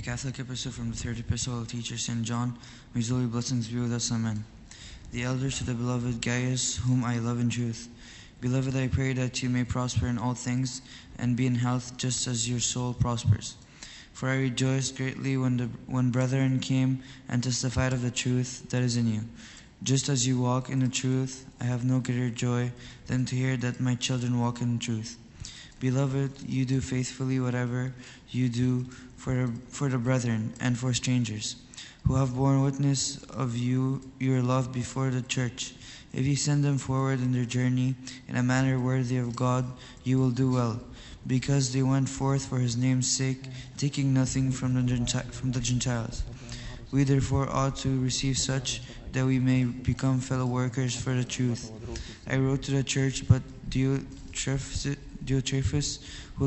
Catholic Epistle from the Third Epistle of Teacher St. John. May his holy blessings be with us. Amen. The elders to the beloved Gaius, whom I love in truth. Beloved, I pray that you may prosper in all things and be in health just as your soul prospers. For I rejoiced greatly when brethren came and testified of the truth that is in you. Just as you walk in the truth, I have no greater joy than to hear that my children walk in truth. Beloved, you do faithfully whatever you do for the brethren and for strangers, who have borne witness of your love before the church. If you send them forward in their journey in a manner worthy of God, you will do well, because they went forth for his name's sake, taking nothing from the Gentiles. We therefore ought to receive such, that we may become fellow workers for the truth. I wrote to the church, but Diotrephes,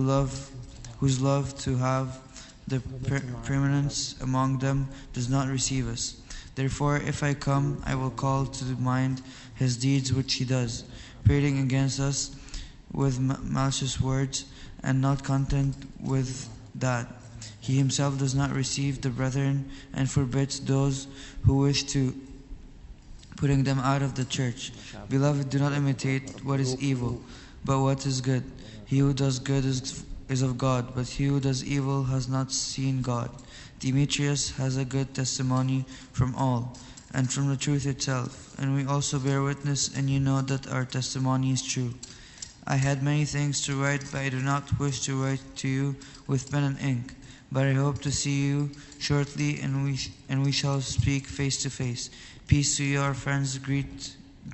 whose love to have the preeminence among them does not receive us. Therefore, if I come, I will call to mind his deeds which he does, prating against us with malicious words, and not content with that, he himself does not receive the brethren, and forbids those who wish to, putting them out of the church. Beloved, do not imitate what is evil, but what is good. He who does good is of God, but he who does evil has not seen God. Demetrius has a good testimony from all, and from the truth itself, and we also bear witness, and you know that our testimony is true. I had many things to write, but I do not wish to write to you with pen and ink. But I hope to see you shortly, and we shall speak face to face. Peace to you, our friends. Greet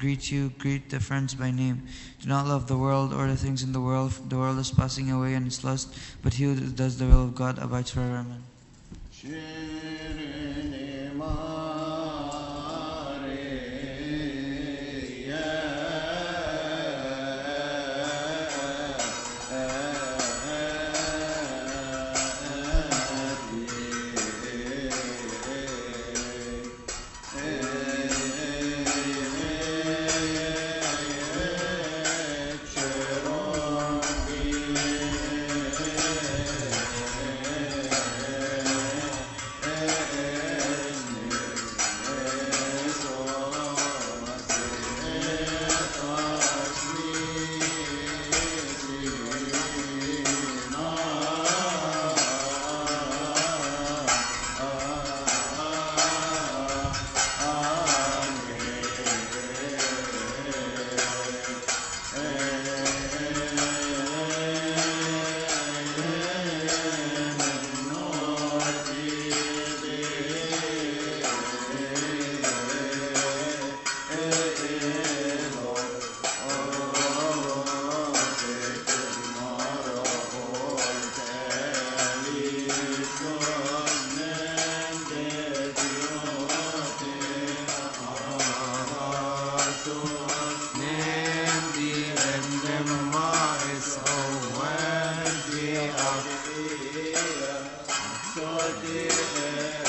the friends by name. Do not love the world or the things in the world. The world is passing away in its lust, but he who does the will of God abides forever. Amen. Sorry.